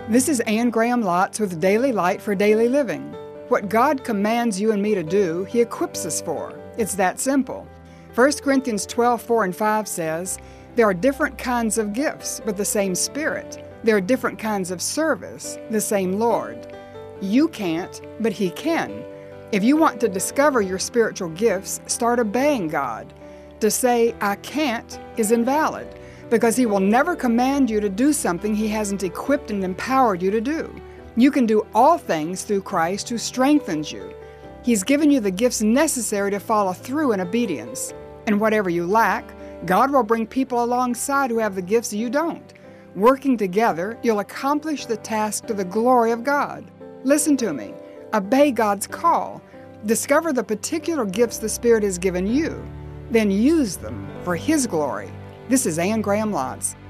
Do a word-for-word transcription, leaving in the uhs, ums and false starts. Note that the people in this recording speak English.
This is Anne Graham Lotz with Daily Light for Daily Living. What God commands you and me to do, He equips us for. It's that simple. First Corinthians twelve, four and five says, there are different kinds of gifts, but the same Spirit. There are different kinds of service, the same Lord. You can't, but He can. If you want to discover your spiritual gifts, start obeying God. To say, I can't, is invalid, because He will never command you to do something He hasn't equipped and empowered you to do. You can do all things through Christ who strengthens you. He's given you the gifts necessary to follow through in obedience. And whatever you lack, God will bring people alongside who have the gifts you don't. Working together, you'll accomplish the task to the glory of God. Listen to me. Obey God's call. Discover the particular gifts the Spirit has given you. Then use them for His glory. This is Anne Graham Lotz.